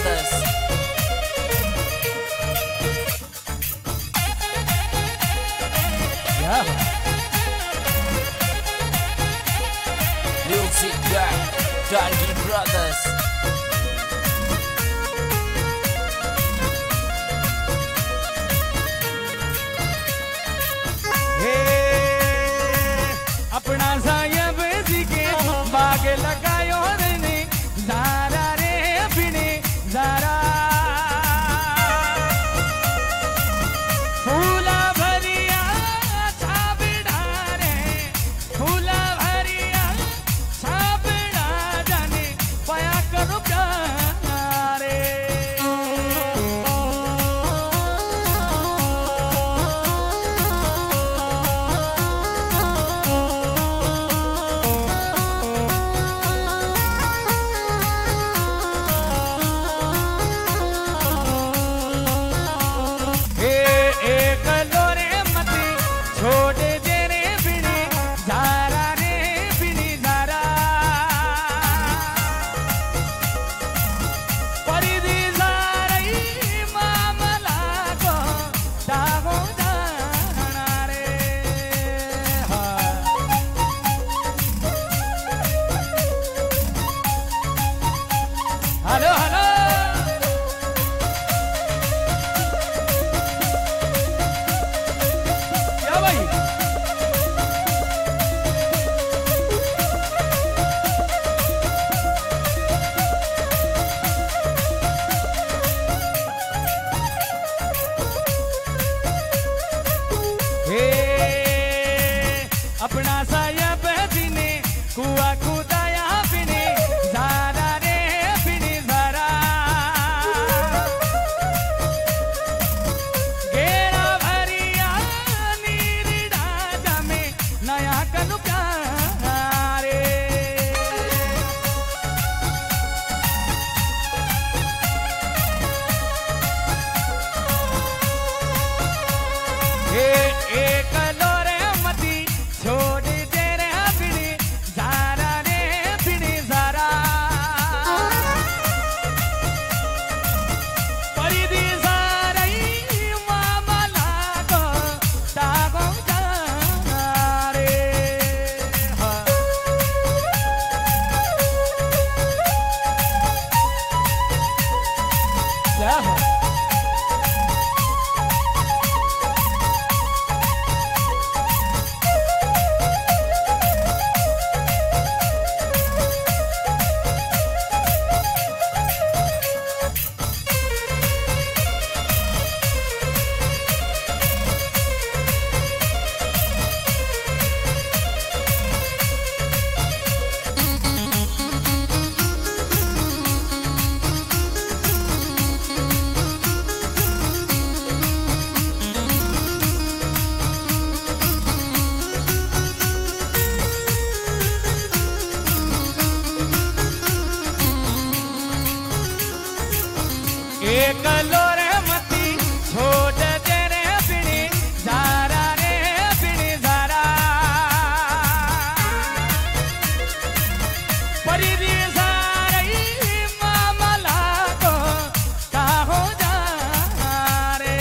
Brothers. Yeah. Music Gang, Darky Brothers. अपना सायब जी के बाग लगायो रे जारा रे बिने जारा फूला भरिया छाबड़ा रे फूला भरिया छाबड़ा जाने पाया करो प्यारे छोटे जेरे बिनी जारा रे बिनी जारा परिधि जारई मामला को दागो जाना रे हेलो हेलो अपना सायब जी ने कुआ खुदाया बिने जारा रे बिने जारा गेरा भरिया नीर डाजा में नया कनु प्यारे एक लोरे मती छोड़ दे रे बिनी जारा रे बिनी जारा परिधि जारई मामला को दागो जाना रे एक लोरे मती छोड़ दे रे बिनी जारा रे बिनी जारा परिधि जारई मामला को काहो जाना रे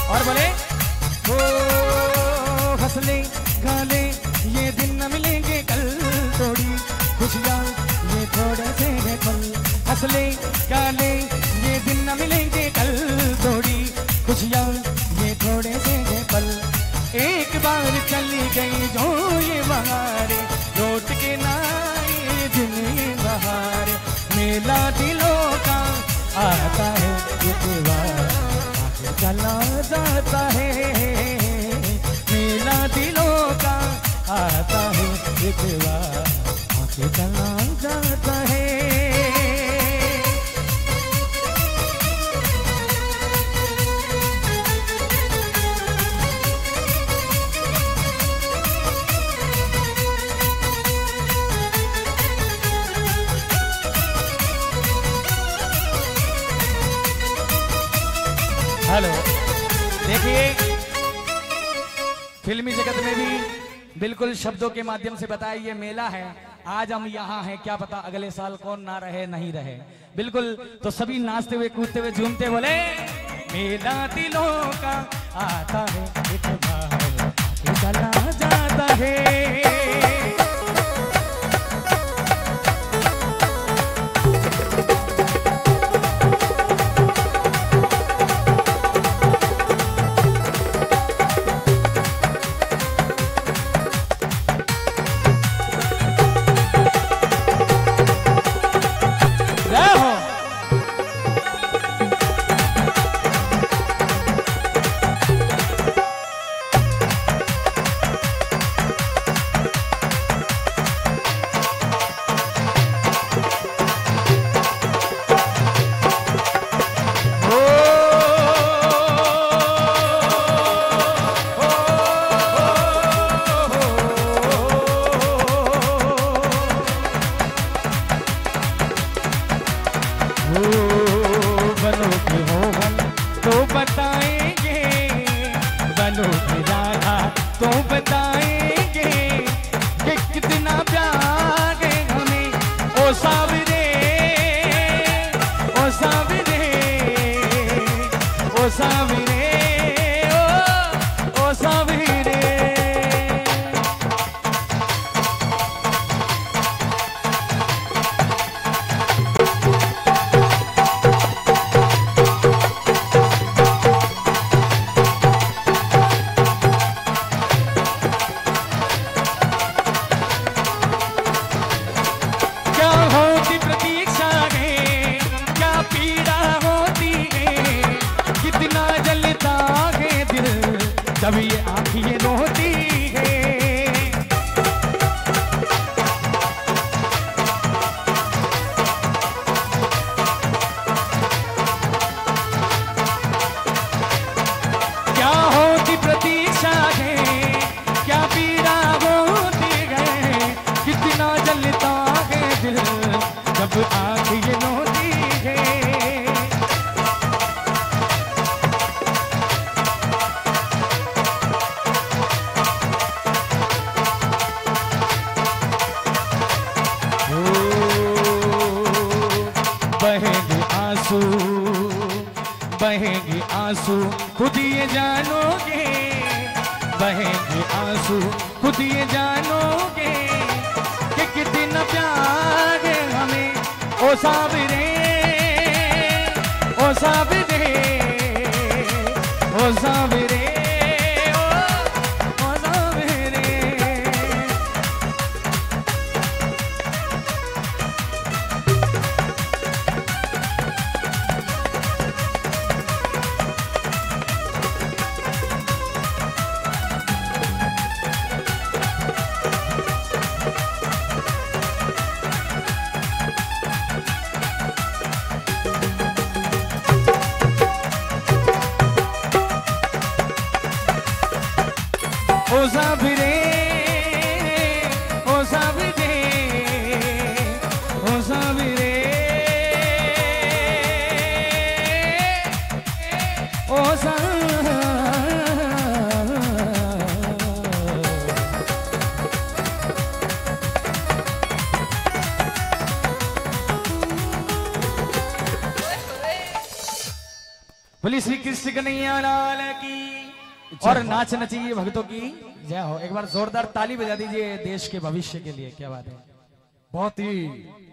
और बोले ओ हंसले गाले ये दिन न मिलेंगे कल, थोड़ी खुशियाँ ये थोड़े से है पल। हंसले गाले ये दिन न मिलेंगे कल, थोड़ी खुशियाँ ये थोड़े से है पल। एक बार चली गई जो ये बहारे, लौट के ना ये दिन ये बहार। मेला दिलों का आता है एक बार, आगे चला जाता है। मेला दिलों का आता है एक बार, आगे चला जाता है। हेलो, देखिए फिल्मी जगत में भी बिल्कुल शब्दों के माध्यम से बताया ये मेला है। आज हम यहाँ हैं, क्या पता अगले साल कौन ना रहे नहीं रहे। बिल्कुल, तो सभी नाचते हुए कूदते हुए झूमते बोले मेला दिलों का आता है एक बार, आगे चला जाता है। बनोगे मोहन तो बताएंगे, बनोगे राधा तो बताएंगे कि कितना प्यार है हमें। ओ सावरे, ओ सावरे, ओ सावरे, ओ सावरे। जब ये आँखें रोती है, क्या होती प्रतीक्षा है, क्या पीड़ा होती है, कितना जलता है दिल जब आँखें रोती है। बहेंगे आंसू, बहेंगे आंसू खुद ये जानोगे, बहेंगे आंसू खुद ये जानोगे कि कितना प्यार है हमें। ओ सावरे, ओ सावरे, ओ सावरे, ओ सावरे। ओ सावरे, ओ सावरे, ओ सावरे, ओ बोली श्री कृष्ण कन्हैया लाल की। और नाच नचिए भक्तों की जय हो। एक बार जोरदार ताली बजा दीजिए देश के भविष्य के लिए। क्या बात है, बहुत ही